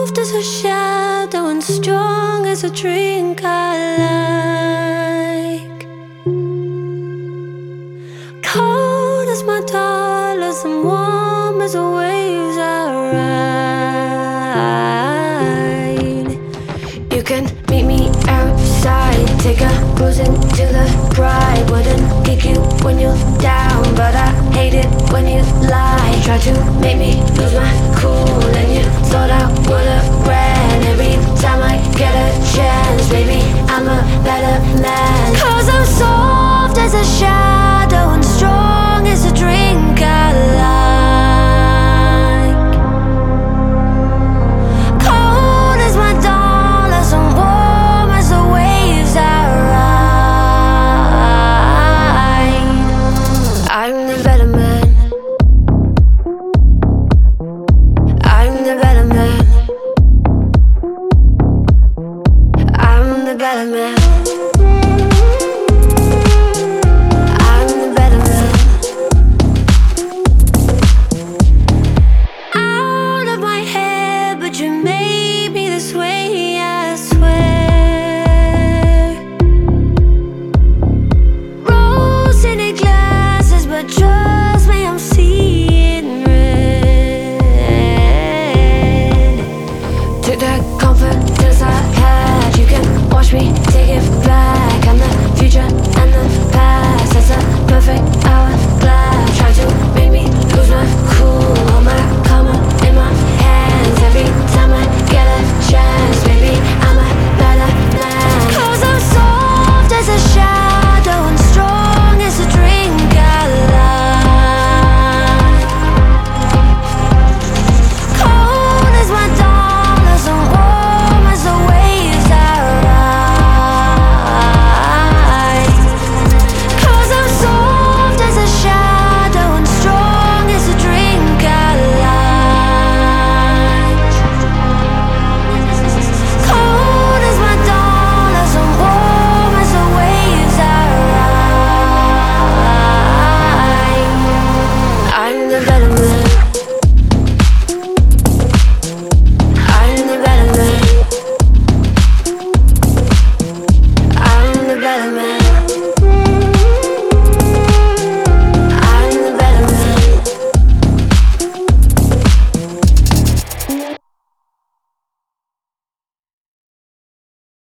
Soft as a shadow and strong as a drink I like. Cold as my dollars and warm as the waves I ride. You can meet me outside, take a cruise into the pride. Wouldn't kick you when you're down, but I hate